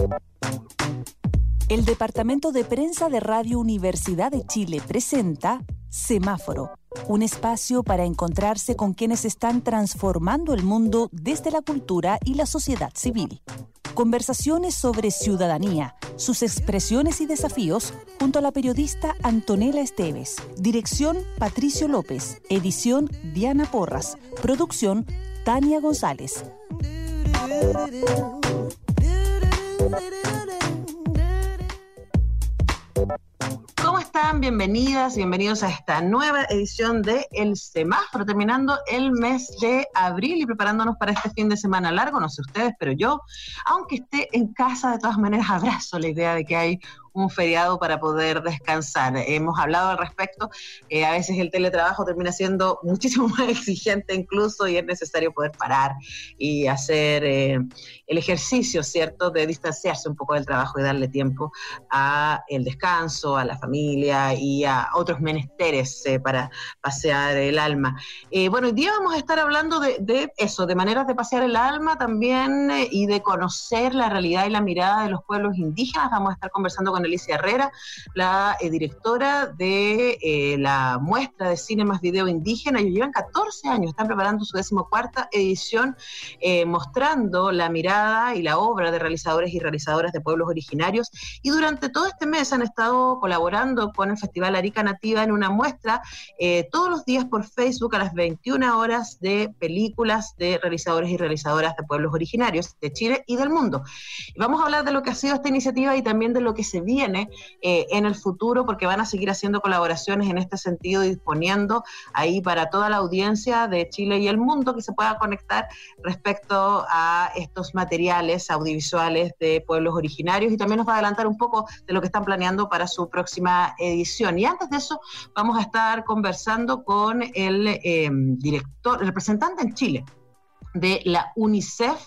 El Departamento de Prensa de Radio Universidad de Chile presenta Semáforo, un espacio para encontrarse con quienes están transformando el mundo desde la cultura y la sociedad civil. Conversaciones sobre ciudadanía, sus expresiones y desafíos, junto a la periodista Antonella Esteves. Dirección Patricio López. Edición Diana Porras. Producción Tania González. ¿Cómo están? Bienvenidas, bienvenidos a esta nueva edición de El Semáforo, terminando el mes de abril y preparándonos para este fin de semana largo. No sé ustedes, pero yo, aunque esté en casa, de todas maneras abrazo la idea de que hay un feriado para poder descansar. Hemos hablado al respecto, a veces el teletrabajo termina siendo muchísimo más exigente incluso y es necesario poder parar y hacer el ejercicio, ¿cierto?, de distanciarse un poco del trabajo y darle tiempo a el descanso, a la familia y a otros menesteres para pasear el alma. Bueno, hoy día vamos a estar hablando de eso, de maneras de pasear el alma también y de conocer la realidad y la mirada de los pueblos indígenas. Vamos a estar conversando con Alicia Herrera, la directora de la muestra de cine más video indígena. Ellos llevan 14 años, están preparando su 14ª edición, mostrando la mirada y la obra de realizadores y realizadoras de pueblos originarios, y durante todo este mes han estado colaborando con el Festival Arica Nativa en una muestra todos los días por Facebook a las 21 horas de películas de realizadores y realizadoras de pueblos originarios de Chile y del mundo. Y vamos a hablar de lo que ha sido esta iniciativa y también de lo que se viene en el futuro, porque van a seguir haciendo colaboraciones en este sentido y disponiendo ahí para toda la audiencia de Chile y el mundo que se pueda conectar respecto a estos materiales audiovisuales de pueblos originarios, y también nos va a adelantar un poco de lo que están planeando para su próxima edición. Y antes de eso vamos a estar conversando con el director, el representante en Chile de la UNICEF,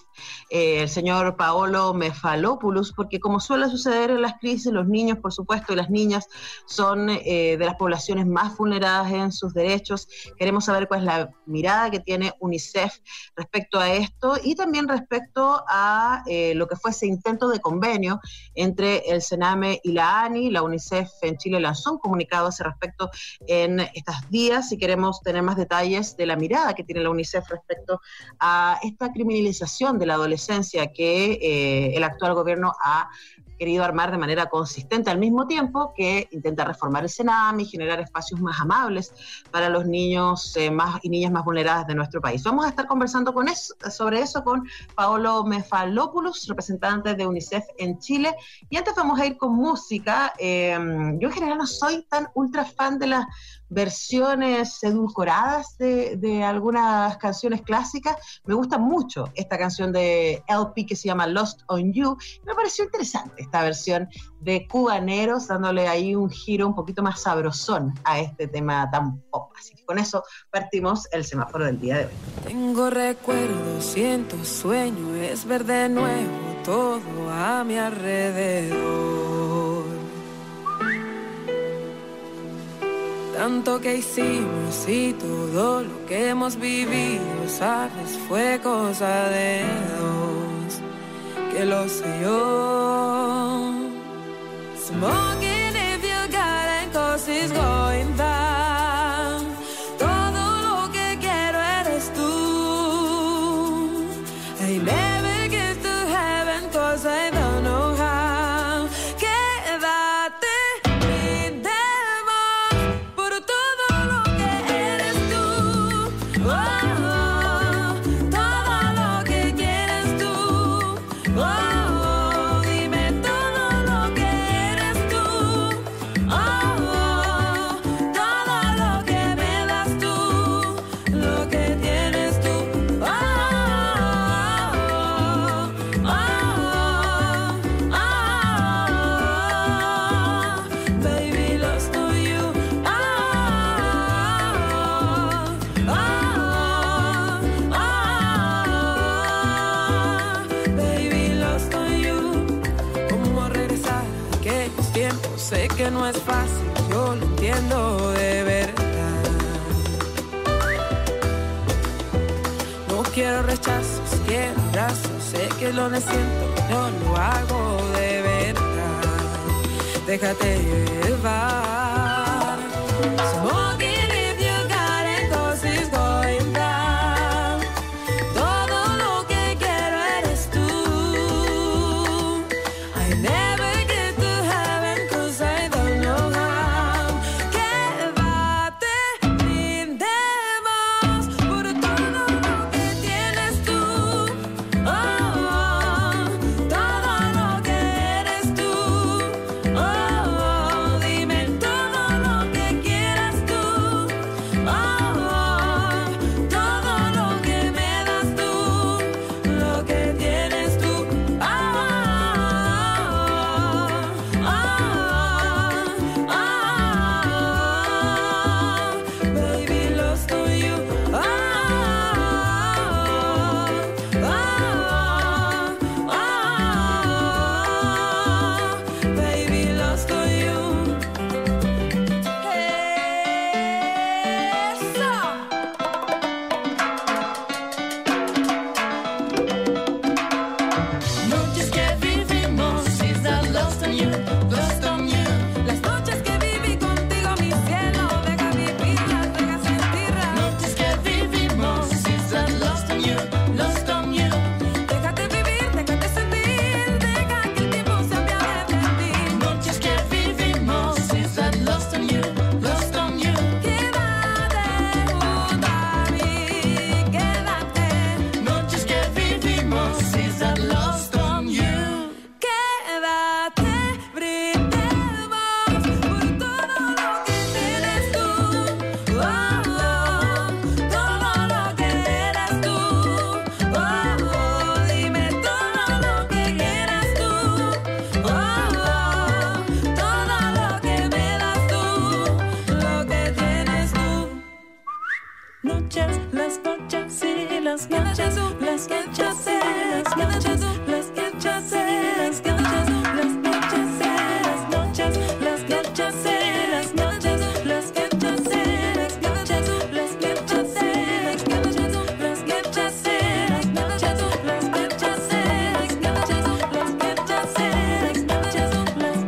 el señor Paolo Mefalopoulos, porque como suele suceder en las crisis, los niños, por supuesto, y las niñas son de las poblaciones más vulneradas en sus derechos. Queremos saber cuál es la mirada que tiene UNICEF respecto a esto y también respecto a lo que fue ese intento de convenio entre el Sename y la ANI. La UNICEF en Chile lanzó un comunicado a ese respecto en estos días y queremos tener más detalles de la mirada que tiene la UNICEF respecto a esta criminalización de la adolescencia que el actual gobierno ha querido armar de manera consistente, al mismo tiempo que intenta reformar el Sename y generar espacios más amables para los niños y niñas más vulneradas de nuestro país. Vamos a estar conversando sobre eso con Paolo Mefalopoulos, representante de UNICEF en Chile. Y antes vamos a ir con música. Yo en general no soy tan ultra fan de las versiones edulcoradas de algunas canciones clásicas. Me gusta mucho esta canción de LP que se llama Lost on You. Me pareció interesante esta versión de Cubaneros, dándole ahí un giro un poquito más sabrosón a este tema tan pop. Así que con eso partimos el semáforo del día de hoy. Tengo recuerdos, siento sueño, es ver de nuevo todo a mi alrededor. Tanto que hicimos y todo lo que hemos vivido, sabes, fue cosa de dos, que lo sé yo. Smoking if you got it, 'cause it's going down. Todo lo que quiero eres tú. I never get to heaven 'cause I don't know how. Quédate. Sé que no es fácil, yo lo entiendo de verdad. No quiero rechazos, quiero acaso sé que lo siento, no lo hago de verdad. Déjate llevar. Smoking if you got it, 'cause it's going down. Todo lo que quiero eres tú. I never get to heaven 'cause I don't know how. Quédate, brindemos por todo lo que tienes tú. Oh, todo lo que eres tú. Oh, dime todo lo que quieras tú. Oh, todo lo que me das tú, lo que tienes tú. Baby, lost on you. Baby, lost on you. Eso. Noches que vivimos, is that lost on you, lost on you. Las noches que viví contigo, mi cielo, deja vivirlas, deja sentirlas. Noches que vivimos, is that lost on you, lost on you. Déjate vivir, déjate sentir, deja que el tiempo se apiade de ti. Noches que vivimos, is that lost on you, lost on you. Quédate junto a mí, quédate. Noches que vivimos, is that lost on you. Quédate, brindemos por todo lo que tienes tú. Oh, todo lo que eres tú. Oh, dime todo lo que quieras tú. Oh, todo lo que me das tú, lo que tienes tú. Noches, las noches y las noches, las noches y las noches, las noches y las noches, las noches y las noches, las noches y las noches, las noches y las noches, las noches y las noches, las noches y las noches, las noches y las noches, las noches y las noches, las noches y las noches, las noches y las noches, las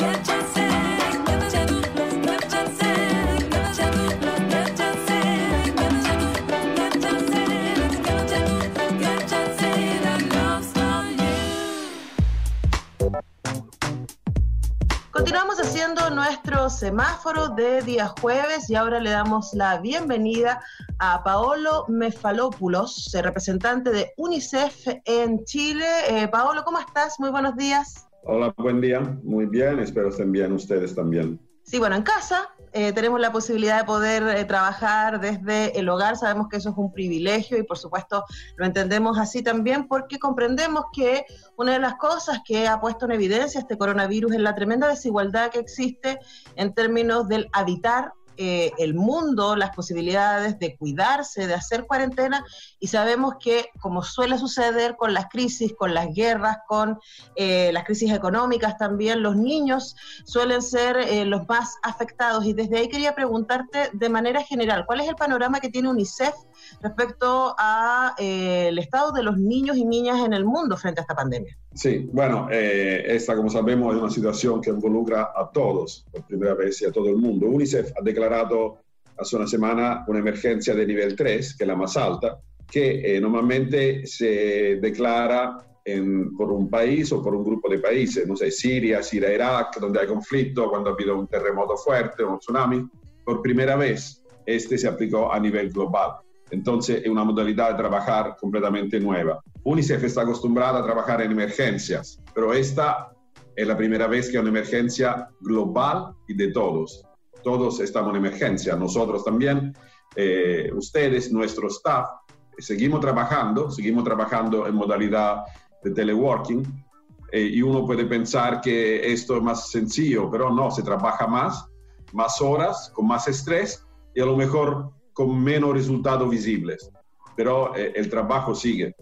Continuamos haciendo nuestro semáforo de día jueves y ahora le damos la bienvenida a Paolo Mefalopoulos, representante de UNICEF en Chile. Paolo, ¿cómo estás? Muy buenos días. Hola, buen día. Muy bien, espero estén bien ustedes también. Sí, bueno, en casa tenemos la posibilidad de poder trabajar desde el hogar. Sabemos que eso es un privilegio y por supuesto lo entendemos así también porque comprendemos que una de las cosas que ha puesto en evidencia este coronavirus es la tremenda desigualdad que existe en términos del habitar el mundo, las posibilidades de cuidarse, de hacer cuarentena, y sabemos que, como suele suceder con las crisis, con las guerras, con las crisis económicas también, los niños suelen ser los más afectados, y desde ahí quería preguntarte de manera general, ¿cuál es el panorama que tiene UNICEF respecto a el estado de los niños y niñas en el mundo frente a esta pandemia? Sí, bueno, esta, como sabemos, es una situación que involucra a todos, por primera vez, y a todo el mundo. UNICEF ha declarado hace una semana una emergencia de nivel 3, que es la más alta, que normalmente se declara por un país o por un grupo de países, no sé, Siria, Irak, donde hay conflicto, cuando ha habido un terremoto fuerte o un tsunami. Por primera vez, se aplicó a nivel global. Entonces, es una modalidad de trabajar completamente nueva. UNICEF está acostumbrada a trabajar en emergencias, pero esta es la primera vez que hay una emergencia global y de todos. Todos estamos en emergencia, nosotros también, ustedes, nuestro staff, seguimos trabajando en modalidad de teleworking, y uno puede pensar que esto es más sencillo, pero no, se trabaja más horas, con más estrés y a lo mejor con menos resultados visibles, pero el trabajo sigue.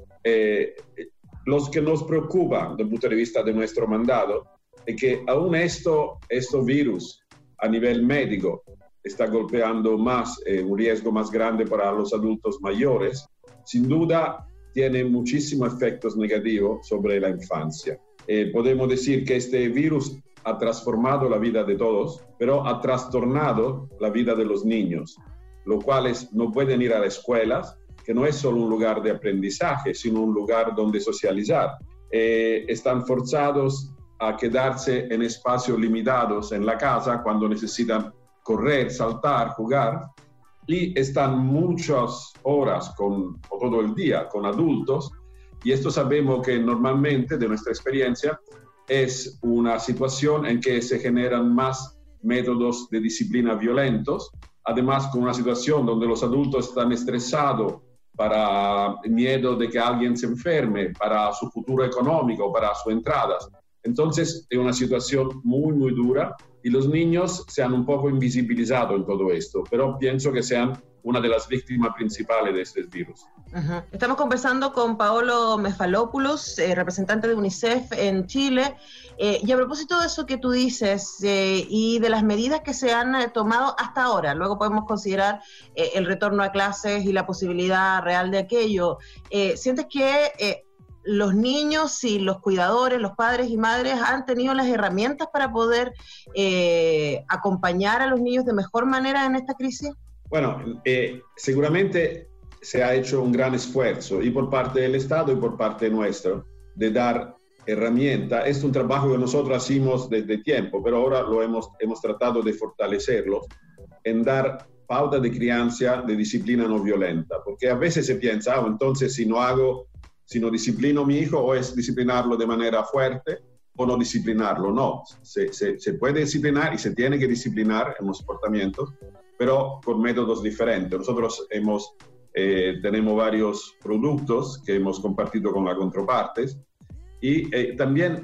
Los que nos preocupan desde el punto de vista de nuestro mandado es que aún esto virus a nivel médico está golpeando más, un riesgo más grande para los adultos mayores. Sin duda tiene muchísimos efectos negativos sobre la infancia. Podemos decir que este virus ha transformado la vida de todos, pero ha trastornado la vida de los niños, los cuales no pueden ir a las escuelas, que no es solo un lugar de aprendizaje, sino un lugar donde socializar. Están forzados a quedarse en espacios limitados en la casa cuando necesitan correr, saltar, jugar, y están muchas horas o todo el día con adultos, y esto sabemos que normalmente, de nuestra experiencia, es una situación en que se generan más métodos de disciplina violentos, además con una situación donde los adultos están estresados para miedo de que alguien se enferme, para su futuro económico, para sus entradas. Entonces es una situación muy, muy dura y los niños se han un poco invisibilizado en todo esto, pero pienso que sean una de las víctimas principales de este virus. Uh-huh. Estamos conversando con Paolo Mefalopoulos, representante de UNICEF en Chile, y a propósito de eso que tú dices y de las medidas que se han tomado hasta ahora, luego podemos considerar el retorno a clases y la posibilidad real de aquello. ¿Sientes que los niños y los cuidadores, los padres y madres han tenido las herramientas para poder acompañar a los niños de mejor manera en esta crisis? Bueno, seguramente se ha hecho un gran esfuerzo y por parte del Estado y por parte nuestra de dar herramientas. Es un trabajo que nosotros hacemos desde tiempo, pero ahora lo hemos tratado de fortalecerlo en dar pauta de crianza de disciplina no violenta, porque a veces se piensa, entonces si no disciplino a mi hijo, o es disciplinarlo de manera fuerte o no disciplinarlo. No, se puede disciplinar y se tiene que disciplinar en los comportamientos, pero con métodos diferentes. Nosotros tenemos varios productos que hemos compartido con las contrapartes y también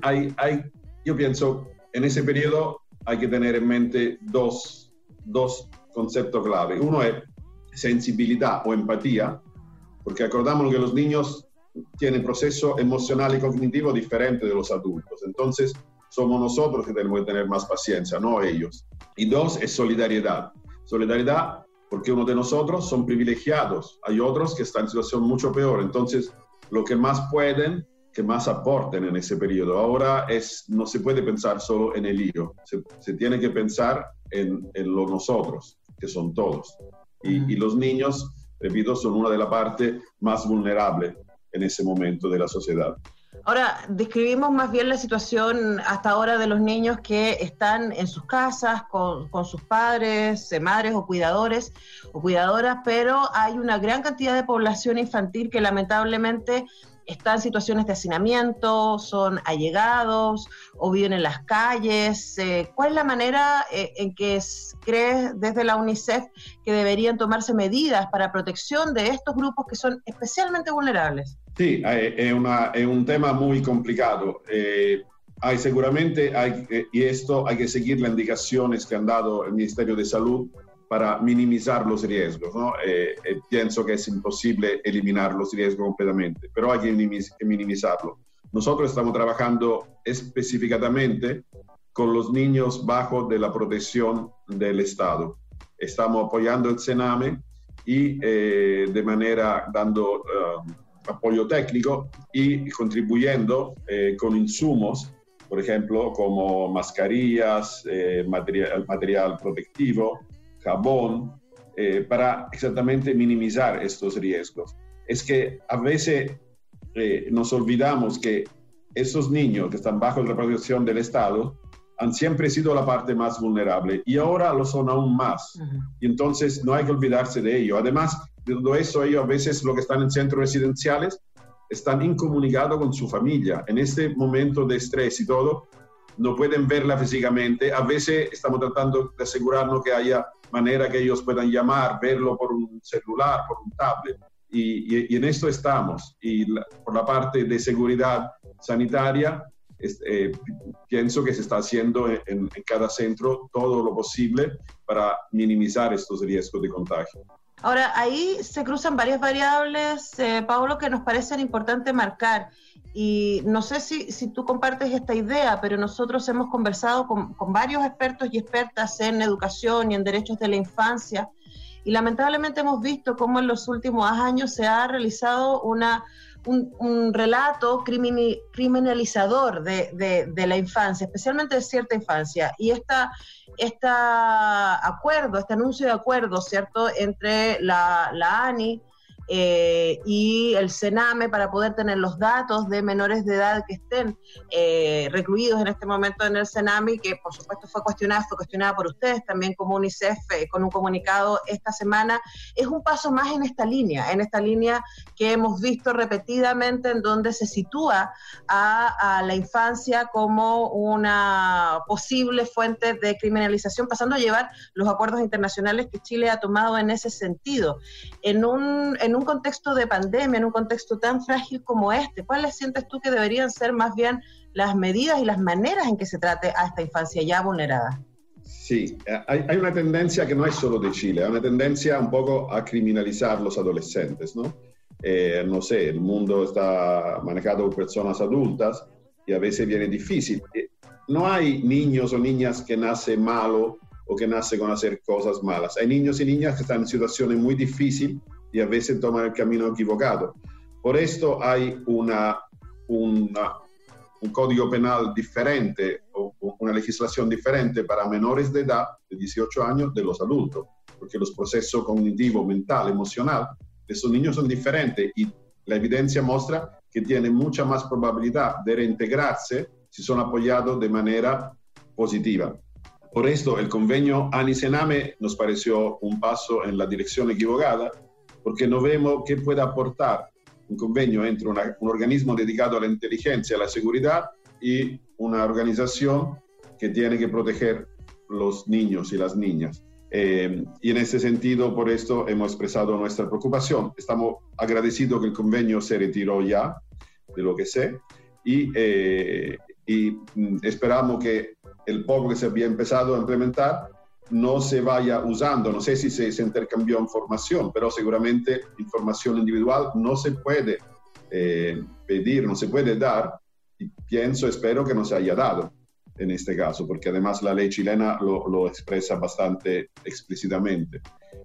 yo pienso, en ese periodo hay que tener en mente dos conceptos clave. Uno es sensibilidad o empatía, porque acordamos que los niños tienen proceso emocional y cognitivo diferente de los adultos. Entonces, somos nosotros que tenemos que tener más paciencia, no ellos. Y dos, es solidaridad. Solidaridad porque uno de nosotros son privilegiados. Hay otros que están en situación mucho peor. Entonces, lo que más pueden, que más aporten en ese periodo. Ahora no se puede pensar solo en el hijo. Se tiene que pensar en los nosotros, que son todos. Y los niños, repito, son una de las partes más vulnerables en ese momento de la sociedad. Ahora, describimos más bien la situación hasta ahora de los niños que están en sus casas con sus padres, madres o cuidadores o cuidadoras, pero hay una gran cantidad de población infantil que lamentablemente está en situaciones de hacinamiento, son allegados o viven en las calles. ¿Cuál es la manera en que crees desde la UNICEF que deberían tomarse medidas para protección de estos grupos que son especialmente vulnerables? Sí, es un tema muy complicado. Seguramente y esto hay que seguir las indicaciones que han dado el Ministerio de Salud para minimizar los riesgos, ¿no? Pienso que es imposible eliminar los riesgos completamente, pero hay que minimizarlo. Nosotros estamos trabajando específicamente con los niños bajo de la protección del Estado. Estamos apoyando el Sename y de manera dando apoyo técnico y contribuyendo con insumos, por ejemplo, como mascarillas, material protectivo, jabón, para exactamente minimizar estos riesgos. Es que a veces nos olvidamos que esos niños que están bajo la protección del Estado han siempre sido la parte más vulnerable y ahora lo son aún más. Uh-huh. Y entonces no hay que olvidarse de ello. Además de todo eso, ellos a veces los que están en centros residenciales están incomunicados con su familia. En este momento de estrés y todo, no pueden verla físicamente. A veces estamos tratando de asegurarnos que haya manera que ellos puedan llamar, verlo por un celular, por un tablet. Y en esto estamos. Y por la parte de seguridad sanitaria, pienso que se está haciendo en cada centro todo lo posible para minimizar estos riesgos de contagio. Ahora, ahí se cruzan varias variables, Paolo, que nos parecen importantes marcar. Y no sé si tú compartes esta idea, pero nosotros hemos conversado con varios expertos y expertas en educación y en derechos de la infancia, y lamentablemente hemos visto cómo en los últimos años se ha realizado una un relato criminalizador de la infancia, especialmente de cierta infancia. Y este anuncio de acuerdo, ¿cierto?, entre la ANI y el CENAME para poder tener los datos de menores de edad que estén recluidos en este momento en el CENAME, que por supuesto fue cuestionada por ustedes también como UNICEF con un comunicado esta semana, es un paso más en esta línea que hemos visto repetidamente, en donde se sitúa a la infancia como una posible fuente de criminalización, pasando a llevar los acuerdos internacionales que Chile ha tomado en ese sentido. En un contexto de pandemia, en un contexto tan frágil como este, ¿cuáles sientes tú que deberían ser más bien las medidas y las maneras en que se trate a esta infancia ya vulnerada? Sí, hay una tendencia que no es solo de Chile, hay una tendencia un poco a criminalizar los adolescentes, ¿no? No sé, el mundo está manejado por personas adultas y a veces viene difícil. No hay niños o niñas que nacen malos o que nacen con hacer cosas malas. Hay niños y niñas que están en situaciones muy difíciles y a veces toman el camino equivocado. Por esto hay un código penal diferente o una legislación diferente para menores de edad de 18 años de los adultos, porque los procesos cognitivos, mental, emocional de esos niños son diferentes y la evidencia muestra que tienen mucha más probabilidad de reintegrarse si son apoyados de manera positiva. Por esto el convenio ANI-CENAME nos pareció un paso en la dirección equivocada, porque no vemos qué puede aportar un convenio entre un organismo dedicado a la inteligencia, a la seguridad y una organización que tiene que proteger los niños y las niñas. Y en ese sentido, por esto hemos expresado nuestra preocupación. Estamos agradecidos que el convenio se retiró ya, de lo que sé, y esperamos que el poco que se había empezado a implementar no se vaya usando. No sé si se intercambió información, pero seguramente información individual no se puede pedir, no se puede dar, y espero que no se haya dado en este caso, porque además la ley chilena lo expresa bastante explícitamente.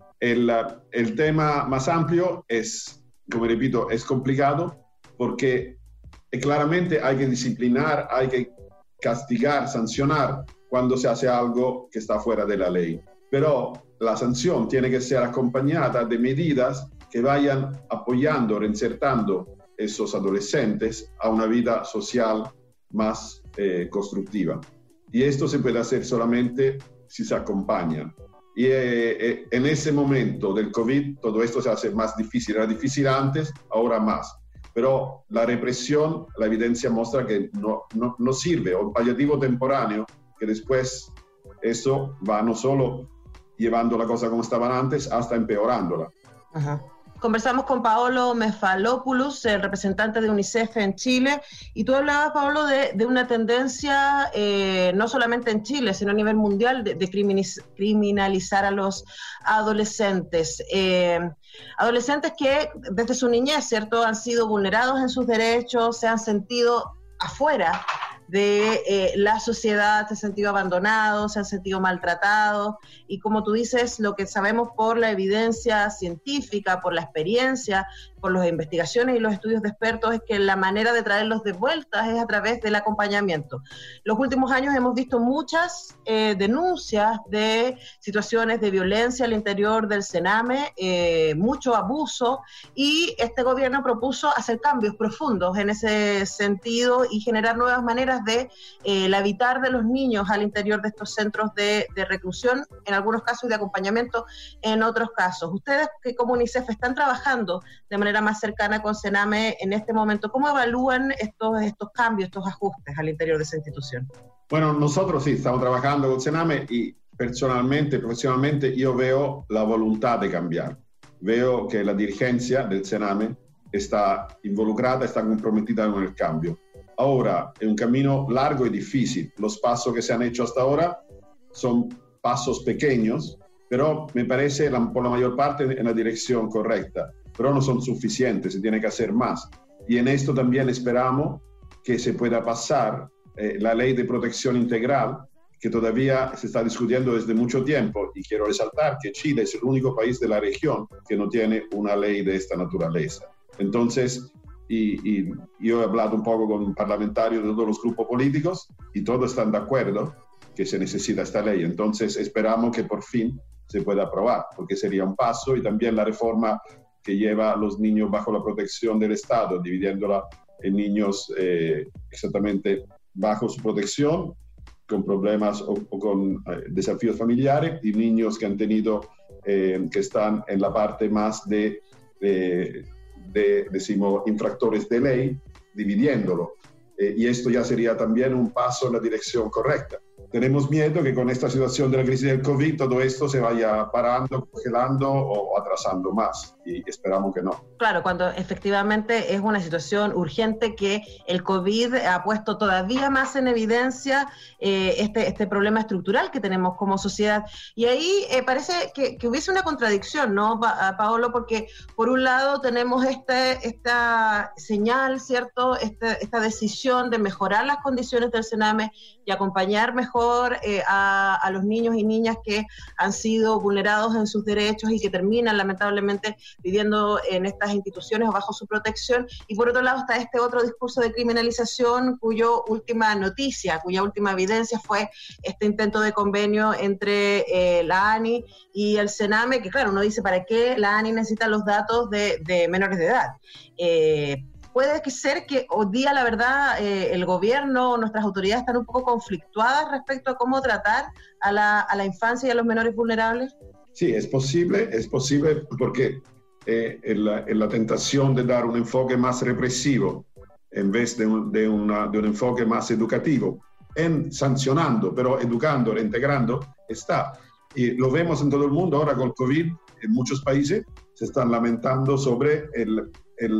El tema más amplio es, como repito, es complicado, porque claramente hay que disciplinar, hay que castigar, sancionar cuando se hace algo que está fuera de la ley. Pero la sanción tiene que ser acompañada de medidas que vayan apoyando, reinsertando a esos adolescentes a una vida social más constructiva. Y esto se puede hacer solamente si se acompaña. Y en ese momento del COVID todo esto se hace más difícil. Era difícil antes, ahora más. Pero la represión, la evidencia muestra que no sirve, o un paliativo temporáneo, que después eso va no solo llevando la cosa como estaban antes, hasta empeorándola. Ajá. Conversamos con Paolo Mefalopoulos, el representante de UNICEF en Chile, y tú hablabas, Paolo, de una tendencia no solamente en Chile, sino a nivel mundial, de criminalizar a los adolescentes. Adolescentes que desde su niñez, ¿cierto?, han sido vulnerados en sus derechos, se han sentido afuera de la sociedad, se han sentido abandonados, se han sentido maltratados, y como tú dices, lo que sabemos por la evidencia científica, por la experiencia, por las investigaciones y los estudios de expertos, es que la manera de traerlos de vuelta es a través del acompañamiento. Los últimos años hemos visto muchas denuncias de situaciones de violencia al interior del CENAME, mucho abuso, y este gobierno propuso hacer cambios profundos en ese sentido y generar nuevas maneras de el habitar de los niños al interior de estos centros de reclusión, en algunos casos de acompañamiento, en otros casos. Ustedes que como UNICEF están trabajando de manera más cercana con CENAME en este momento, ¿cómo evalúan estos cambios, estos ajustes al interior de esa institución? Bueno, nosotros sí estamos trabajando con CENAME y personalmente, profesionalmente, yo veo la voluntad de cambiar. Veo que la dirigencia del CENAME está involucrada, está comprometida con el cambio. Ahora, es un camino largo y difícil. Los pasos que se han hecho hasta ahora son pasos pequeños, pero me parece por la mayor parte en la dirección correcta. Pero no son suficientes, se tiene que hacer más. Y en esto también esperamos que se pueda pasar la ley de protección integral, que todavía se está discutiendo desde mucho tiempo, y quiero resaltar que Chile es el único país de la región que no tiene una ley de esta naturaleza. Entonces, y yo he hablado un poco con parlamentarios de todos los grupos políticos y todos están de acuerdo que se necesita esta ley. Entonces esperamos que por fin se pueda aprobar, porque sería un paso, y también la reforma que lleva a los niños bajo la protección del Estado, dividiéndola en niños exactamente bajo su protección, con problemas o con desafíos familiares, y niños que han tenido, que están en la parte más decimos, infractores de ley, dividiéndolo. Y esto ya sería también un paso en la dirección correcta. Tenemos miedo que con esta situación de la crisis del COVID todo esto se vaya parando, congelando o atrasando más, y esperamos que no. Claro, cuando efectivamente es una situación urgente, que el COVID ha puesto todavía más en evidencia este problema estructural que tenemos como sociedad. Y ahí parece que hubiese una contradicción, ¿no, Paolo? Porque por un lado tenemos esta señal, ¿cierto? Esta decisión de mejorar las condiciones del Sename y acompañar mejor a los niños y niñas que han sido vulnerados en sus derechos y que terminan lamentablemente viviendo en estas instituciones o bajo su protección. Y por otro lado está este otro discurso de criminalización cuya última evidencia fue este intento de convenio entre la ANI y el Sename, que claro, uno dice, ¿para qué la ANI necesita los datos de menores de edad? Puede ser que hoy día, la verdad, el gobierno, nuestras autoridades están un poco conflictuadas respecto a cómo tratar a la infancia y a los menores vulnerables. Sí, es posible porque en la tentación de dar un enfoque más represivo en vez de un enfoque más educativo, sancionando, pero educando, reintegrando, está. Y lo vemos en todo el mundo ahora con el COVID. En muchos países se están lamentando sobre el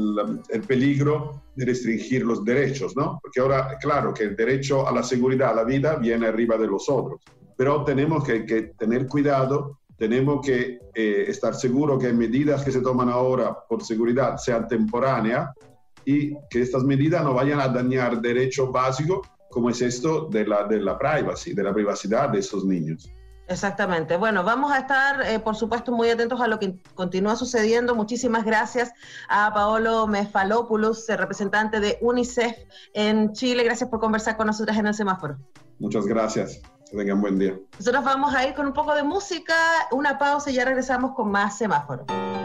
peligro de restringir los derechos, ¿no? Porque ahora, claro, que el derecho a la seguridad, a la vida, viene arriba de los otros. Pero tenemos que tener cuidado, tenemos que estar seguros que medidas que se toman ahora por seguridad sean temporáneas y que estas medidas no vayan a dañar derechos básicos, como es esto de la privacy, de la privacidad de estos niños. Exactamente. Bueno, vamos a estar, por supuesto, muy atentos a lo que continúa sucediendo. Muchísimas gracias a Paolo Mefalopoulos, representante de UNICEF en Chile. Gracias por conversar con nosotros en El Semáforo. Muchas gracias. Que tengan buen día. Nosotros vamos a ir con un poco de música, una pausa y ya regresamos con más Semáforo.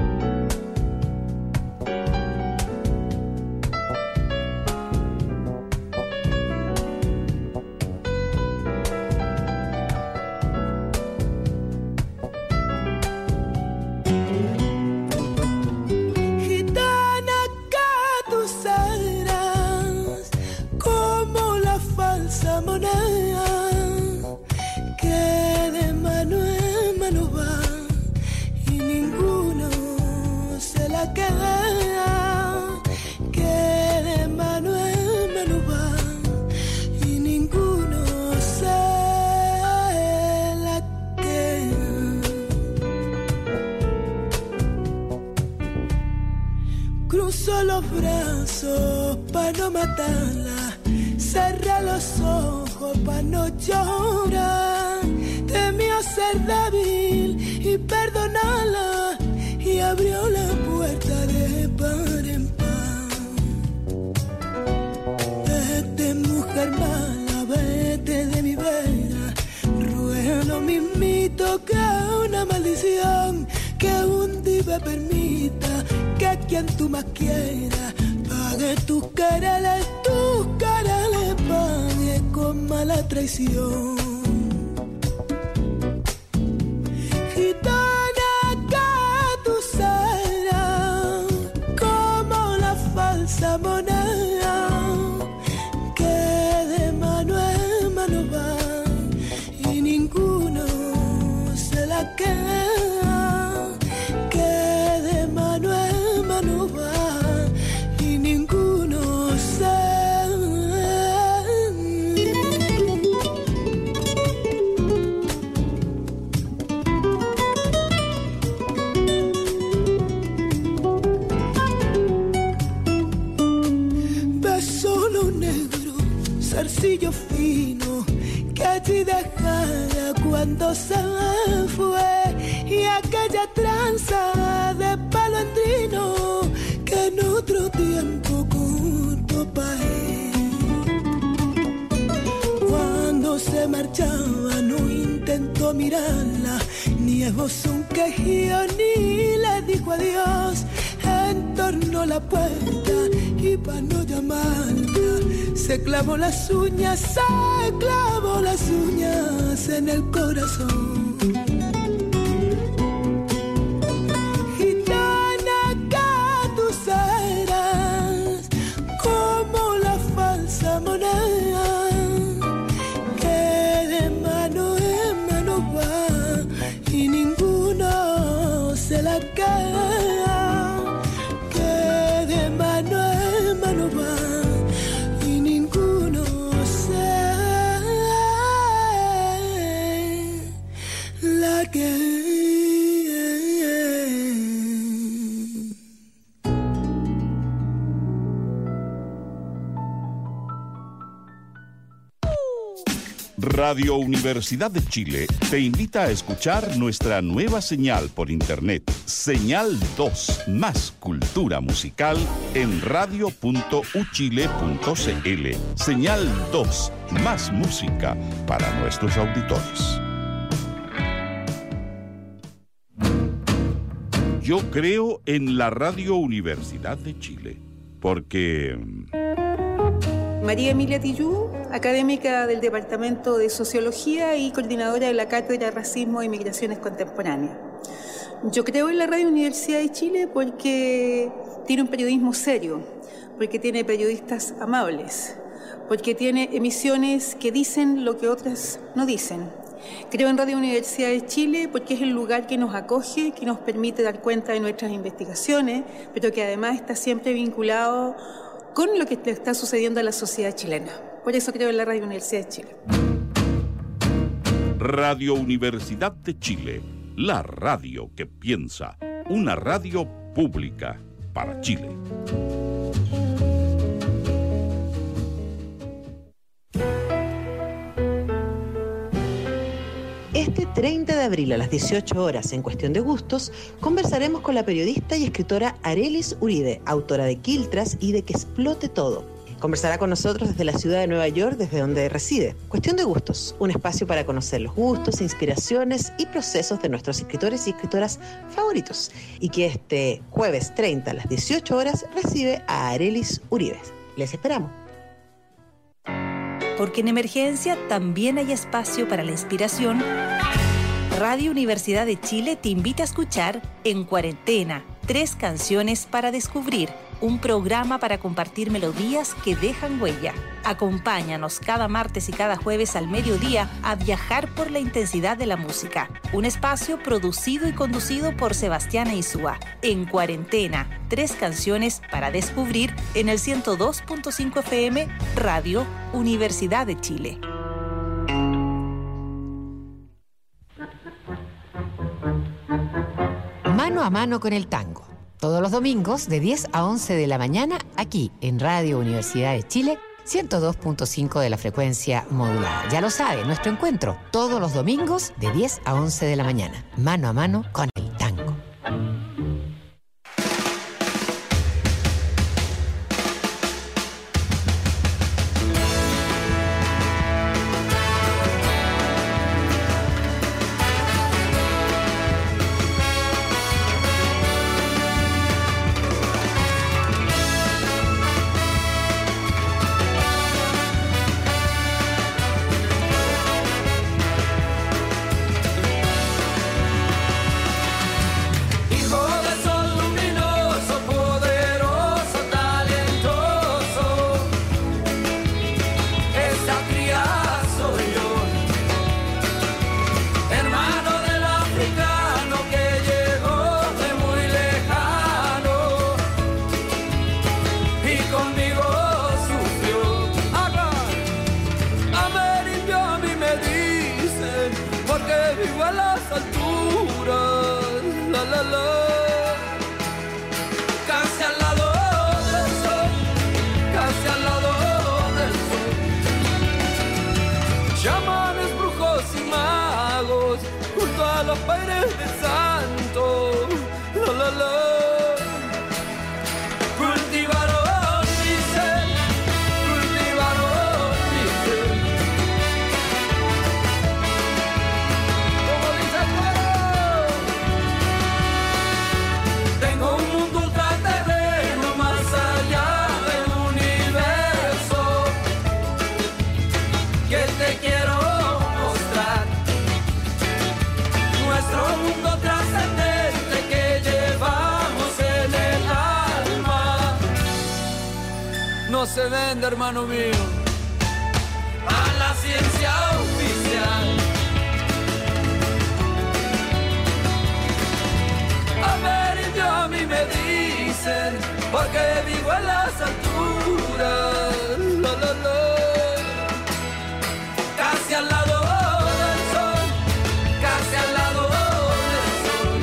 Cruzo los brazos pa' no matarla, cerra los ojos pa' no llorar. Temió ser débil y perdonarla, y abrió la puerta de par en par. Vete, mujer mala, vete de mi vera. Ruego lo mismito que una maldición, que un día permita que quien tú más quieras pague tus carales pague con mala traición. Gitana que tú serás como la falsa moneda, que de mano en mano va y ninguno se la queda. Zarcillo fino que allí dejara cuando se fue, y aquella tranza de palo andino que en otro tiempo cuando se marchaba no intentó mirarla, ni esbozó un quejío, ni le dijo adiós. Entornó la puerta y para no llamarla se clavó las uñas en el corazón. Gitana, que tú serás como la falsa moneda que de mano en mano va y ninguno se la queda. Radio Universidad de Chile te invita a escuchar nuestra nueva señal por internet, Señal 2, más cultura musical en radio.uchile.cl. Señal 2, más música para nuestros auditores. Yo creo en la Radio Universidad de Chile, porque... María Emilia Tillú, académica del Departamento de Sociología y coordinadora de la Cátedra Racismo e Migraciones Contemporáneas. Yo creo en la Radio Universidad de Chile porque tiene un periodismo serio, porque tiene periodistas amables, porque tiene emisiones que dicen lo que otras no dicen. Creo en Radio Universidad de Chile porque es el lugar que nos acoge, que nos permite dar cuenta de nuestras investigaciones, pero que además está siempre vinculado con lo que está sucediendo a la sociedad chilena. Por eso creo en la Radio Universidad de Chile. Radio Universidad de Chile, la radio que piensa, una radio pública para Chile. Este 30 de abril a las 18 horas, en Cuestión de Gustos, conversaremos con la periodista y escritora Arelis Uribe, autora de Quiltras y de Que explote todo. Conversará con nosotros desde la ciudad de Nueva York, desde donde reside. Cuestión de Gustos, un espacio para conocer los gustos, inspiraciones y procesos de nuestros escritores y escritoras favoritos. Y que este jueves 30 a las 18 horas recibe a Arelis Uribe. Les esperamos. Porque en emergencia también hay espacio para la inspiración. Radio Universidad de Chile te invita a escuchar En Cuarentena, 3 canciones para descubrir, un programa para compartir melodías que dejan huella. Acompáñanos cada martes y cada jueves al mediodía a viajar por la intensidad de la música. Un espacio producido y conducido por Sebastiana Insúa. En Cuarentena, 3 canciones para descubrir en el 102.5 FM Radio Universidad de Chile. Mano a mano con el tango. Todos los domingos de 10 a 11 de la mañana aquí en Radio Universidad de Chile, 102.5 de la frecuencia modulada. Ya lo sabe, nuestro encuentro todos los domingos de 10 a 11 de la mañana. Mano a mano con el tango. se vende, hermano mío, a la ciencia oficial. A ver, y a mí me dicen, porque vivo en las alturas, casi al lado del sol, casi al lado del sol.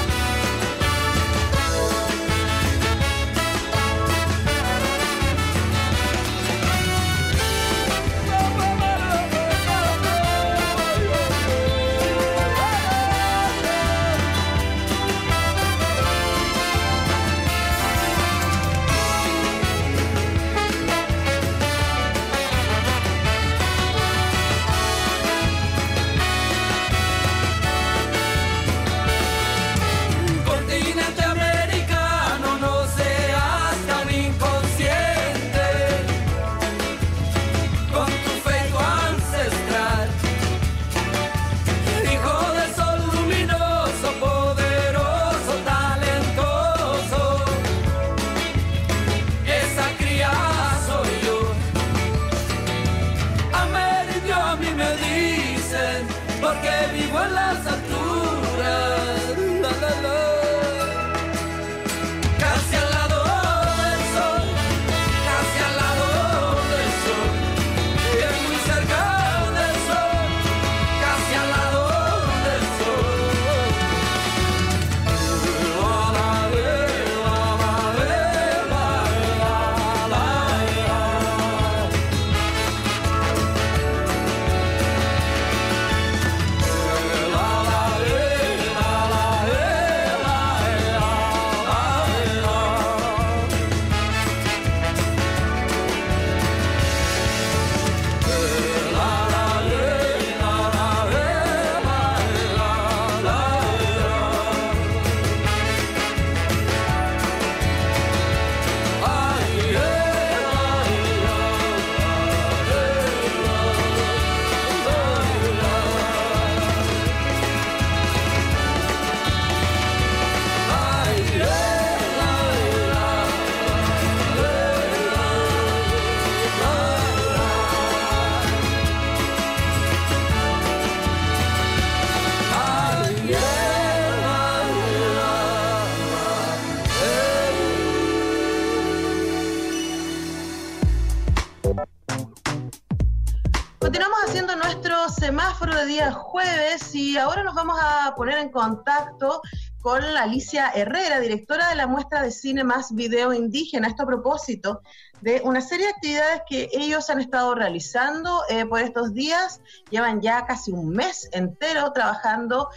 Continuamos haciendo nuestro semáforo de día jueves y ahora nos vamos a poner en contacto con la Alicia Herrera, directora de la muestra de cine Más Video Indígena. Esto a propósito de una serie de actividades que ellos han estado realizando por estos días. Llevan ya casi un mes entero trabajando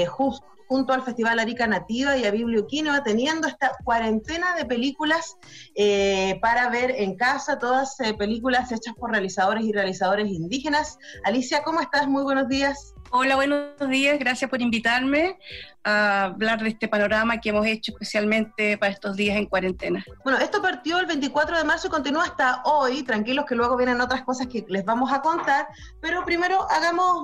junto al Festival Arica Nativa y a Biblioquinoa, teniendo esta cuarentena de películas para ver en casa, todas películas hechas por realizadores y realizadoras indígenas. Alicia, ¿cómo estás? Muy buenos días. Hola, buenos días, gracias por invitarme a hablar de este panorama que hemos hecho especialmente para estos días en cuarentena. Bueno, esto partió el 24 de marzo y continúa hasta hoy, tranquilos que luego vienen otras cosas que les vamos a contar, pero primero hagamos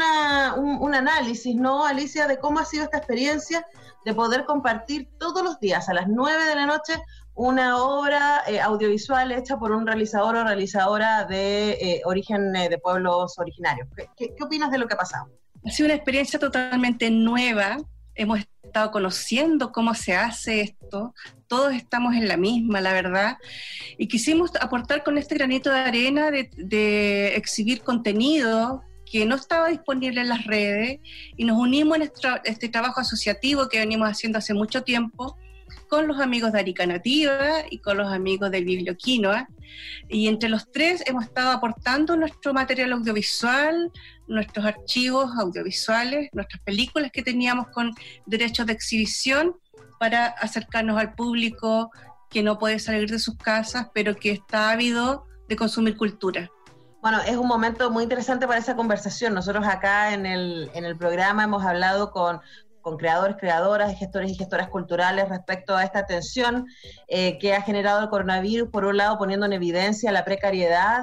un análisis, ¿no, Alicia, de cómo ha sido esta experiencia de poder compartir todos los días a las 9 de la noche una obra audiovisual hecha por un realizador o realizadora de origen de pueblos originarios. ¿Qué opinas de lo que ha pasado? Ha sido una experiencia totalmente nueva. Hemos estado conociendo cómo se hace esto. Todos estamos en la misma, la verdad. Y quisimos aportar con este granito de arena de exhibir contenido que no estaba disponible en las redes y nos unimos en este trabajo asociativo que venimos haciendo hace mucho tiempo con los amigos de Arica Nativa y con los amigos del Biblioquinoa, y entre los tres hemos estado aportando nuestro material audiovisual, nuestros archivos audiovisuales, nuestras películas que teníamos con derechos de exhibición para acercarnos al público que no puede salir de sus casas, pero que está ávido de consumir cultura. Bueno, es un momento muy interesante para esa conversación. Nosotros acá en el programa hemos hablado con con creadores, creadoras, gestores y gestoras culturales respecto a esta tensión que ha generado el coronavirus, por un lado poniendo en evidencia la precariedad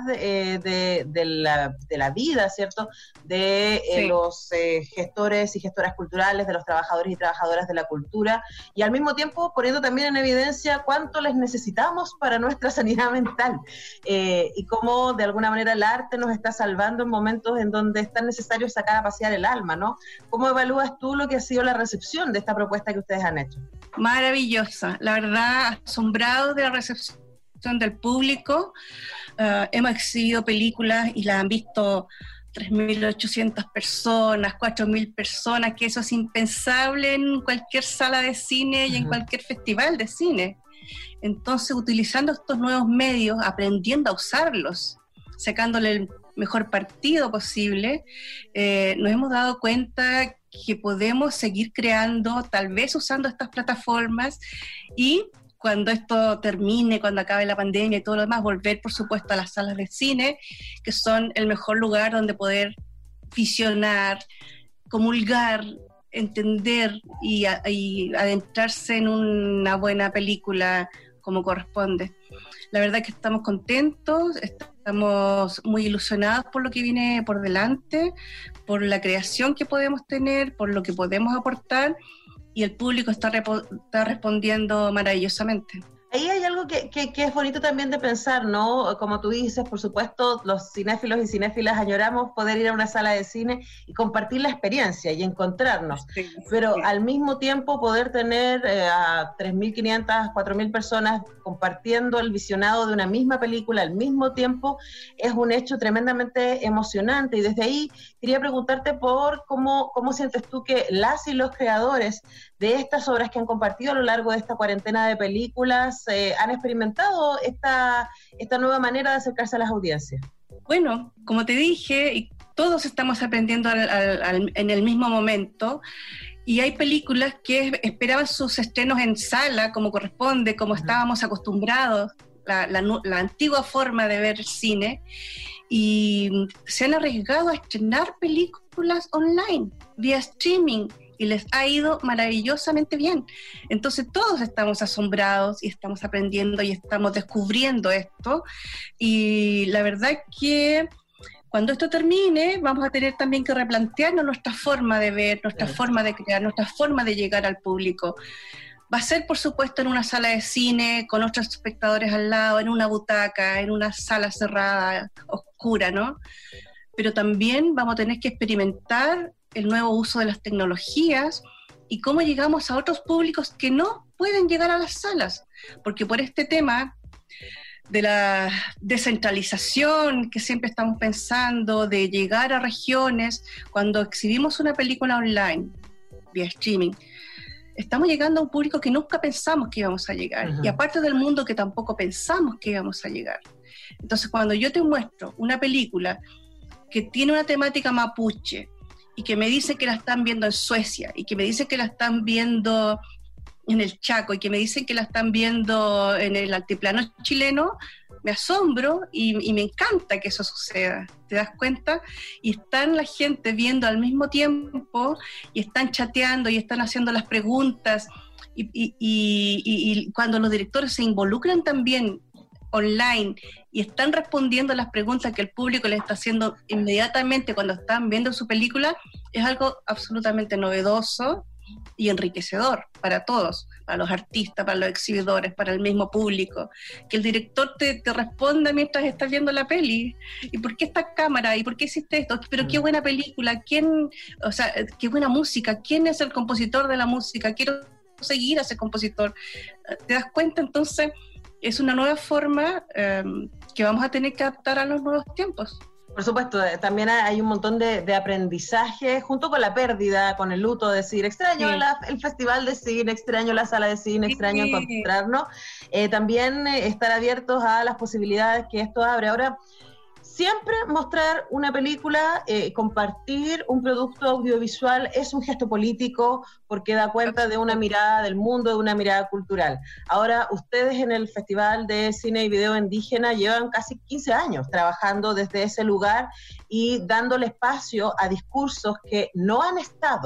de la vida, ¿cierto?, de los gestores y gestoras culturales, de los trabajadores y trabajadoras de la cultura, y al mismo tiempo poniendo también en evidencia cuánto les necesitamos para nuestra sanidad mental, y cómo de alguna manera el arte nos está salvando en momentos en donde es tan necesario sacar a pasear el alma, ¿no? ¿Cómo evalúas tú lo que ha sido la recepción de esta propuesta que ustedes han hecho? Maravillosa, la verdad, asombrado de la recepción del público. Hemos exhibido películas y las han visto 3.800 personas, 4.000 personas, que eso es impensable en cualquier sala de cine y en cualquier festival de cine. Entonces, utilizando estos nuevos medios, aprendiendo a usarlos, sacándole el mejor partido posible, nos hemos dado cuenta que podemos seguir creando, tal vez usando estas plataformas, y cuando esto termine, cuando acabe la pandemia y todo lo demás, volver, por supuesto, a las salas de cine, que son el mejor lugar donde poder visionar, comulgar, entender y adentrarse en una buena película como corresponde. La verdad que estamos contentos, estamos muy ilusionados por lo que viene por delante, por la creación que podemos tener, por lo que podemos aportar, y el público está respondiendo maravillosamente. Ahí hay algo que es bonito también de pensar, ¿no? Como tú dices, por supuesto, los cinéfilos y cinéfilas añoramos poder ir a una sala de cine y compartir la experiencia y encontrarnos, pero al mismo tiempo poder tener a 3.500, 4.000 personas compartiendo el visionado de una misma película al mismo tiempo es un hecho tremendamente emocionante, y desde ahí quería preguntarte por cómo sientes tú que las y los creadores de estas obras que han compartido a lo largo de esta cuarentena de películas han experimentado esta nueva manera de acercarse a las audiencias. Bueno, como te dije, todos estamos aprendiendo en el mismo momento, y hay películas que esperaban sus estrenos en sala, como corresponde, como estábamos acostumbrados, la antigua forma de ver cine, y se han arriesgado a estrenar películas online, vía streaming, y les ha ido maravillosamente bien. Entonces todos estamos asombrados y estamos aprendiendo y estamos descubriendo esto, y la verdad es que cuando esto termine vamos a tener también que replantearnos nuestra forma de ver, nuestra forma de crear, nuestra forma de llegar al público. Va a ser, por supuesto, en una sala de cine, con otros espectadores al lado, en una butaca, en una sala cerrada, oscura, ¿no? Pero también vamos a tener que experimentar el nuevo uso de las tecnologías y cómo llegamos a otros públicos que no pueden llegar a las salas, porque por este tema de la descentralización que siempre estamos pensando, de llegar a regiones, cuando exhibimos una película online, vía streaming, estamos llegando a un público que nunca pensamos que íbamos a llegar, y aparte del mundo que tampoco pensamos que íbamos a llegar. Entonces, cuando yo te muestro una película que tiene una temática mapuche, y que me dicen que la están viendo en Suecia, y que me dicen que la están viendo en el Chaco, y que me dicen que la están viendo en el altiplano chileno, me asombro y me encanta que eso suceda, ¿te das cuenta? Y están la gente viendo al mismo tiempo, y están chateando, y están haciendo las preguntas, y cuando los directores se involucran también online y están respondiendo a las preguntas que el público les está haciendo inmediatamente cuando están viendo su película, es algo absolutamente novedoso y enriquecedor para todos, para los artistas, para los exhibidores, para el mismo público, que el director te responda mientras estás viendo la peli. ¿Y por qué esta cámara? ¿Y por qué hiciste esto? Pero qué buena película, qué buena música, ¿quién es el compositor de la música? Quiero seguir a ese compositor. ¿Te das cuenta? Entonces es una nueva forma que vamos a tener que adaptar a los nuevos tiempos. Por supuesto, también hay un montón de aprendizaje junto con la pérdida, con el luto, de decir, extraño el festival de cine, extraño la sala de cine, extraño encontrarnos. También estar abiertos a las posibilidades que esto abre. Ahora, siempre mostrar una película, compartir un producto audiovisual es un gesto político porque da cuenta de una mirada del mundo, de una mirada cultural. Ahora, ustedes en el Festival de Cine y Video Indígena llevan casi 15 años trabajando desde ese lugar y dándole espacio a discursos que no han estado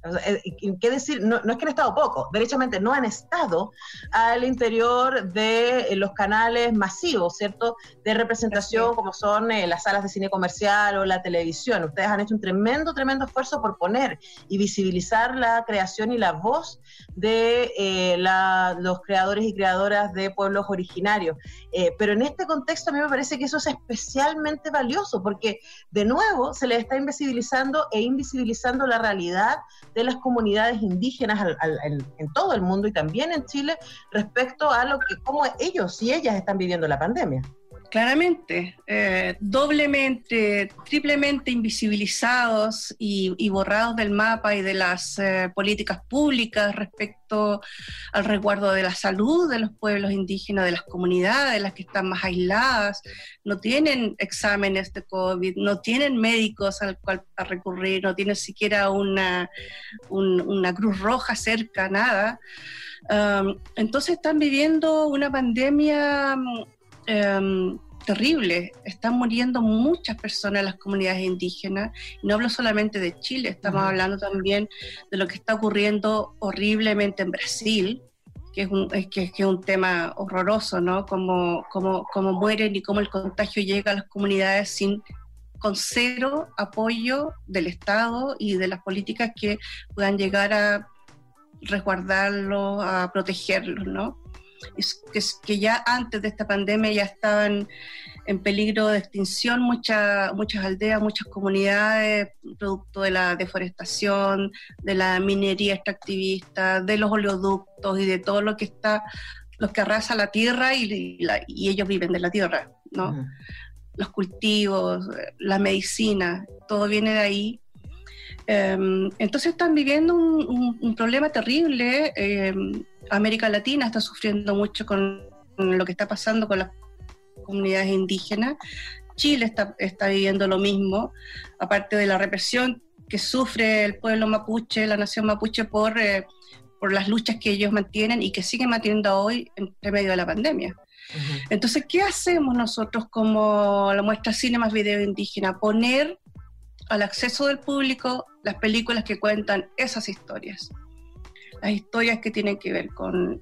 ¿Qué decir? No es que han estado poco, derechamente no han estado al interior de los canales masivos, ¿cierto?, de representación, como son las salas de cine comercial o la televisión. Ustedes han hecho un tremendo esfuerzo por poner y visibilizar la creación y la voz de los creadores y creadoras de pueblos originarios. Pero en este contexto a mí me parece que eso es especialmente valioso, porque de nuevo se les está invisibilizando la realidad de las comunidades indígenas en todo el mundo y también en Chile respecto a cómo ellos y ellas están viviendo la pandemia. Claramente, doblemente, triplemente invisibilizados y borrados del mapa y de las políticas públicas respecto al resguardo de la salud de los pueblos indígenas, de las comunidades, las que están más aisladas, no tienen exámenes de COVID, no tienen médicos al cual recurrir, no tienen siquiera una Cruz Roja cerca, nada. Entonces están viviendo una pandemia terrible. Están muriendo muchas personas en las comunidades indígenas, y no hablo solamente de Chile, estamos hablando también de lo que está ocurriendo horriblemente en Brasil, que es un tema horroroso, ¿no? Cómo mueren y cómo el contagio llega a las comunidades con cero apoyo del Estado y de las políticas que puedan llegar a resguardarlos, a protegerlos, ¿no? Que ya antes de esta pandemia ya estaban en peligro de extinción muchas aldeas, muchas comunidades, producto de la deforestación, de la minería extractivista, de los oleoductos y de todo lo que arrasa la tierra y ellos viven de la tierra, ¿no? Uh-huh. Los cultivos, la medicina, todo viene de ahí. Entonces están viviendo un problema terrible. América Latina está sufriendo mucho con lo que está pasando con las comunidades indígenas. Chile está viviendo lo mismo, aparte de la represión que sufre el pueblo mapuche, la nación mapuche, por las luchas que ellos mantienen y que siguen manteniendo hoy entre medio de la pandemia. Uh-huh. Entonces, ¿qué hacemos nosotros como la muestra Cine más Video Indígena? Poner al acceso del público las películas que cuentan esas historias. Las historias que tienen que ver con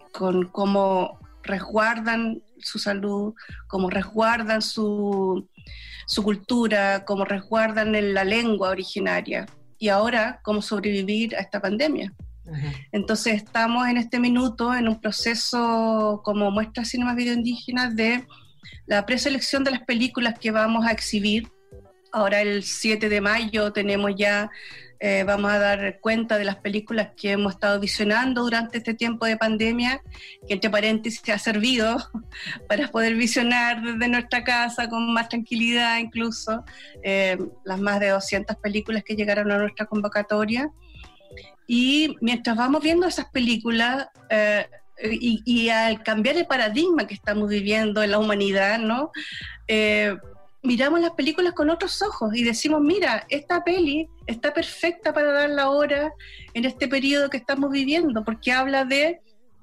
cómo resguardan su salud, cómo resguardan su cultura, cómo resguardan la lengua originaria, y ahora cómo sobrevivir a esta pandemia. Uh-huh. Entonces estamos en este minuto en un proceso como muestra Cine más Video Indígena de la preselección de las películas que vamos a exhibir. Ahora el 7 de mayo tenemos ya, vamos a dar cuenta de las películas que hemos estado visionando durante este tiempo de pandemia, que entre paréntesis ha servido para poder visionar desde nuestra casa con más tranquilidad, incluso las más de 200 películas que llegaron a nuestra convocatoria. Y mientras vamos viendo esas películas y al cambiar el paradigma que estamos viviendo en la humanidad, ¿no? Miramos las películas con otros ojos y decimos, mira, esta peli está perfecta para darla ahora en este periodo que estamos viviendo, porque habla de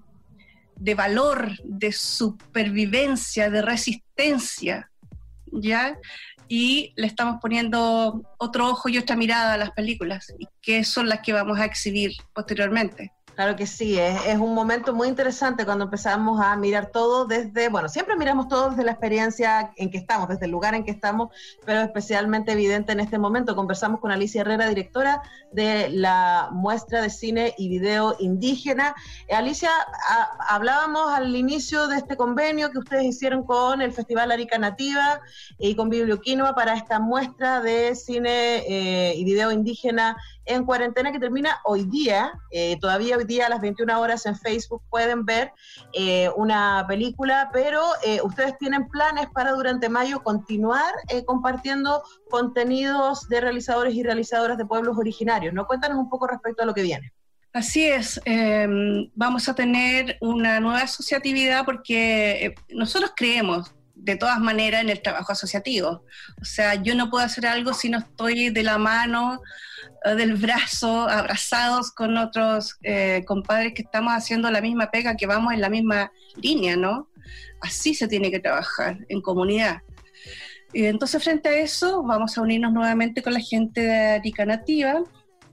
valor, de supervivencia, de resistencia, ¿ya? Y le estamos poniendo otro ojo y otra mirada a las películas, y que son las que vamos a exhibir posteriormente. Claro que sí, es un momento muy interesante cuando empezamos a mirar todo siempre miramos todo desde la experiencia en que estamos, desde el lugar en que estamos, pero especialmente evidente en este momento. Conversamos con Alicia Herrera, directora de la muestra de cine y video indígena. Alicia, hablábamos al inicio de este convenio que ustedes hicieron con el Festival Arica Nativa y con Biblioquinoa para esta muestra de cine y video indígena en cuarentena, que termina hoy día. Todavía hoy día a las 21 horas en Facebook pueden ver una película, pero ustedes tienen planes para durante mayo continuar compartiendo contenidos de realizadores y realizadoras de pueblos originarios, ¿no? Cuéntanos un poco respecto a lo que viene. Así es, vamos a tener una nueva asociatividad porque nosotros creemos de todas maneras en el trabajo asociativo. O sea, yo no puedo hacer algo si no estoy de la mano, del brazo, abrazados con otros compadres que estamos haciendo la misma pega, que vamos en la misma línea, ¿no? Así se tiene que trabajar en comunidad. Entonces, frente a eso, vamos a unirnos nuevamente con la gente de Arica Nativa,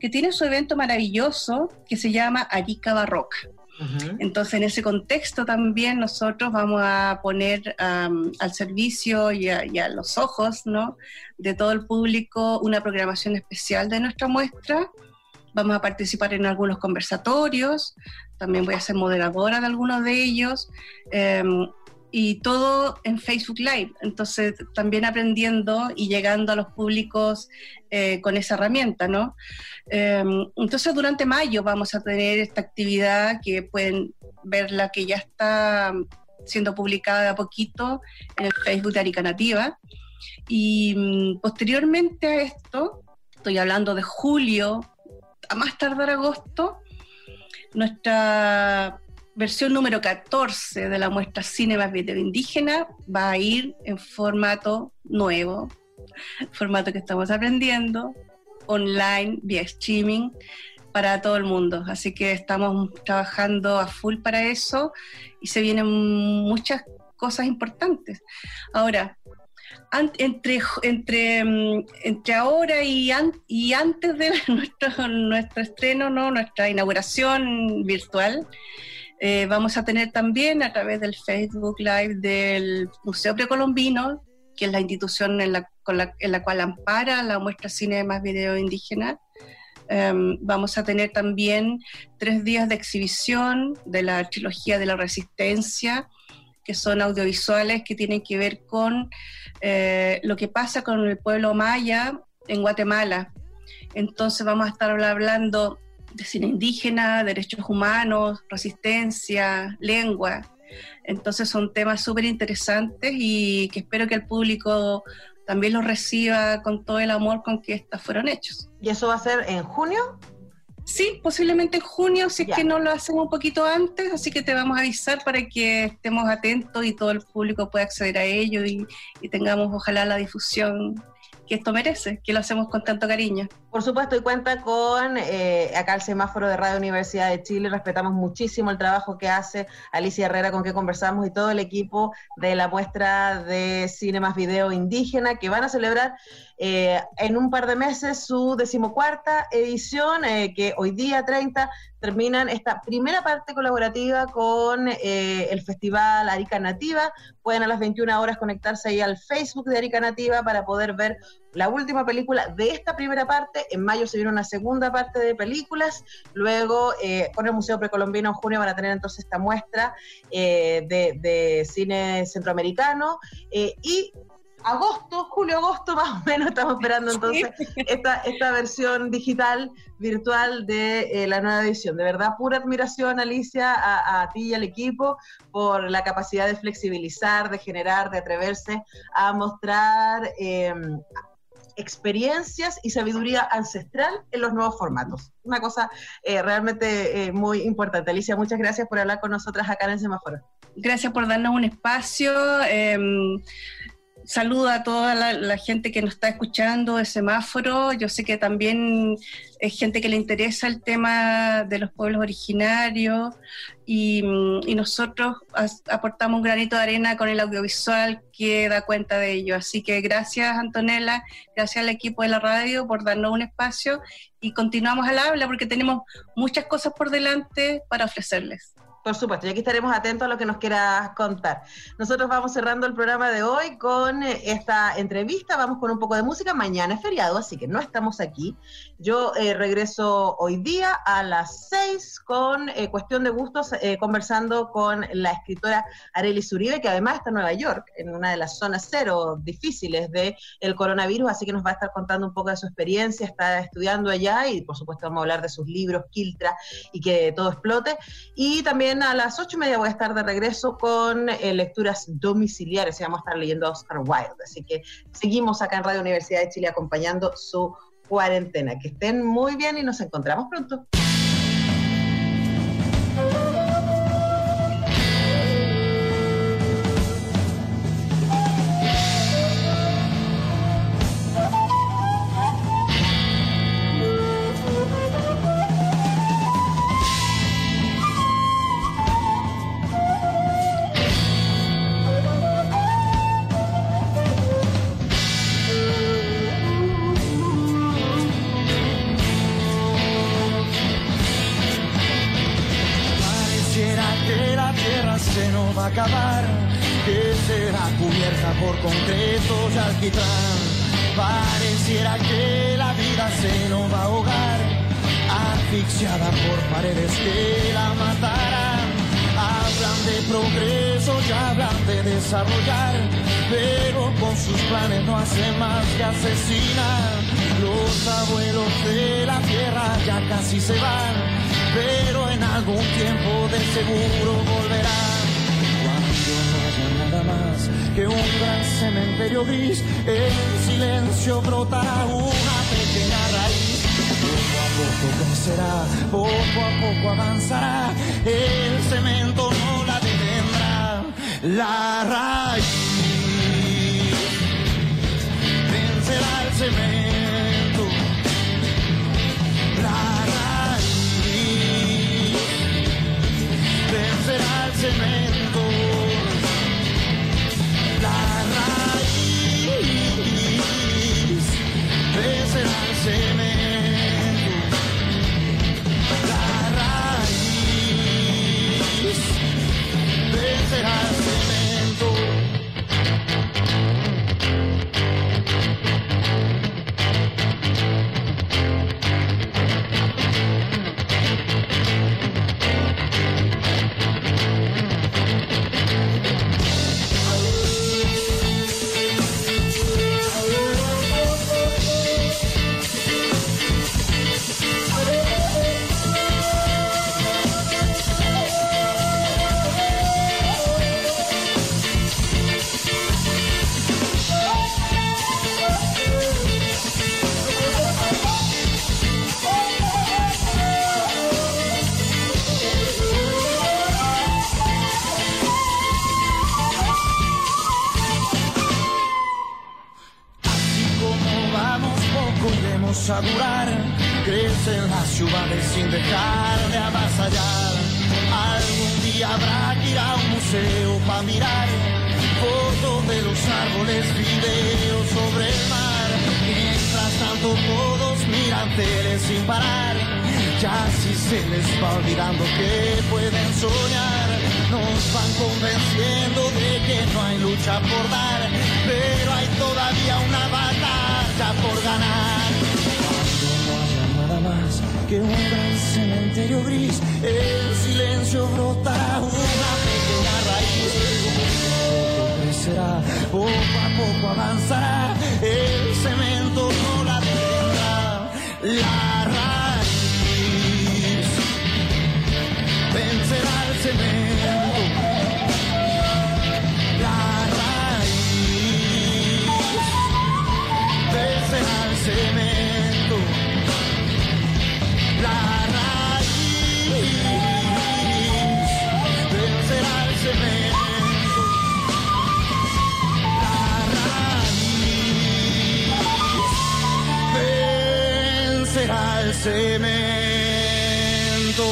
que tiene su evento maravilloso que se llama Arica Barroca. Entonces, en ese contexto también nosotros vamos a poner al servicio y a los ojos, ¿no?, de todo el público una programación especial de nuestra muestra. Vamos a participar en algunos conversatorios, también voy a ser moderadora de algunos de ellos, y todo en Facebook Live. Entonces, también aprendiendo y llegando a los públicos con esa herramienta, ¿no? Entonces, durante mayo vamos a tener esta actividad que pueden verla, que ya está siendo publicada de a poquito en el Facebook de Arica Nativa. Y posteriormente a esto, estoy hablando de julio, a más tardar agosto, nuestra versión número 14 de la muestra Cine más Video Indígena va a ir en formato nuevo, formato que estamos aprendiendo, online, vía streaming, para todo el mundo. Así que estamos trabajando a full para eso y se vienen muchas cosas importantes. Ahora, entre ahora y antes de nuestro estreno, ¿no?, nuestra inauguración virtual, vamos a tener también a través del Facebook Live del Museo Precolombino, que es la institución en la cual ampara la muestra Cine más Video Indígena. Vamos a tener también 3 días de exhibición de la trilogía de la Resistencia, que son audiovisuales que tienen que ver con lo que pasa con el pueblo maya en Guatemala. Entonces vamos a estar hablando de cine indígena, derechos humanos, resistencia, lengua. Entonces son temas súper interesantes y que espero que el público también los reciba con todo el amor con que estos fueron hechos. ¿Y eso va a ser en junio? Sí, posiblemente en junio, si es que no lo hacemos un poquito antes, así que te vamos a avisar para que estemos atentos y todo el público pueda acceder a ello y tengamos ojalá la difusión que esto merece, que lo hacemos con tanto cariño. Por supuesto, y cuenta con acá el semáforo de Radio Universidad de Chile. Respetamos muchísimo el trabajo que hace Alicia Herrera, con quien conversamos, y todo el equipo de la muestra de Cine más Video Indígena, que van a celebrar en un par de meses su 14ª edición, que hoy día 30 terminan esta primera parte colaborativa con el Festival Arica Nativa. Pueden a las 21 horas conectarse ahí al Facebook de Arica Nativa para poder ver la última película de esta primera parte. En mayo se viene una segunda parte de películas. Luego, con el Museo Precolombino en junio van a tener entonces esta muestra de cine centroamericano. Y julio-agosto más o menos, estamos esperando entonces esta versión digital, virtual de la nueva edición. De verdad, pura admiración, Alicia, a ti y al equipo por la capacidad de flexibilizar, de generar, de atreverse a mostrar experiencias y sabiduría ancestral en los nuevos formatos. Una cosa realmente muy importante. Alicia, muchas gracias por hablar con nosotras acá en el Semáforo. Gracias por darnos un espacio. Saludo a toda la gente que nos está escuchando de Semáforo. Yo sé que también es gente que le interesa el tema de los pueblos originarios y nosotros aportamos un granito de arena con el audiovisual que da cuenta de ello. Así que gracias, Antonella, gracias al equipo de la radio por darnos un espacio y continuamos al habla porque tenemos muchas cosas por delante para ofrecerles. Por supuesto, y aquí estaremos atentos a lo que nos quieras contar. Nosotros vamos cerrando el programa de hoy con esta entrevista. Vamos con un poco de música. Mañana es feriado, así que no estamos aquí. Yo regreso hoy día a las 6 con Cuestión de Gustos, conversando con la escritora Arelis Uribe, que además está en Nueva York, en una de las zonas cero difíciles del coronavirus, así que nos va a estar contando un poco de su experiencia. Está estudiando allá y, por supuesto, vamos a hablar de sus libros, Quiltra, y que todo explote. Y también a las 8:30 voy a estar de regreso con lecturas domiciliares y vamos a estar leyendo a Oscar Wilde. Así que seguimos acá en Radio Universidad de Chile acompañando su cuarentena. Que estén muy bien y nos encontramos pronto. se nos va a acabar, que será cubierta por concreto y alquitrán. Pareciera que la vida se nos va a ahogar, asfixiada por paredes que la matarán. Hablan de progreso y hablan de desarrollar, pero con sus planes no hacen más que asesinar. Los abuelos de la tierra ya casi se van, pero en algún tiempo de seguro volverán. Cuando no haya nada más que un gran cementerio gris, en silencio brotará una pequeña raíz. Poco a poco crecerá, poco a poco avanzará, el cemento no la detendrá. La raíz vencerá el cemento. La raíz vencerá el cemento. La raíz vencerá el cemento. Vencerá el cemento. A durar, crecen las ciudades sin dejar de avasallar. Algún día habrá que ir a un museo para mirar fotos de los árboles, videos sobre el mar. Mientras tanto todos miran tele sin parar, ya si se les va olvidando que pueden soñar. Nos van convenciendo de que no hay lucha por dar, pero hay todavía una batalla por ganar. Más que un gran cementerio gris, el silencio brotará una pequeña raíz. Poco a poco crecerá, poco a poco avanzará, el cemento no la detendrá. La raíz vencerá el cemento. La raíz vencerá el cemento. La raíz vencerá el cemento. La raíz vencerá el cemento.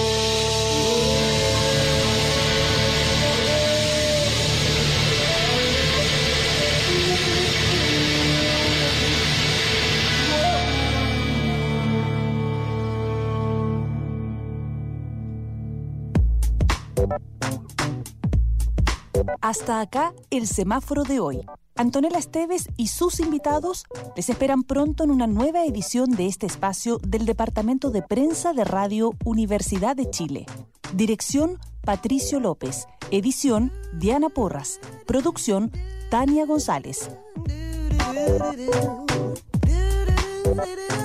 Hasta acá el semáforo de hoy. Antonella Esteves y sus invitados les esperan pronto en una nueva edición de este espacio del Departamento de Prensa de Radio Universidad de Chile. Dirección, Patricio López. Edición, Diana Porras. Producción, Tania González.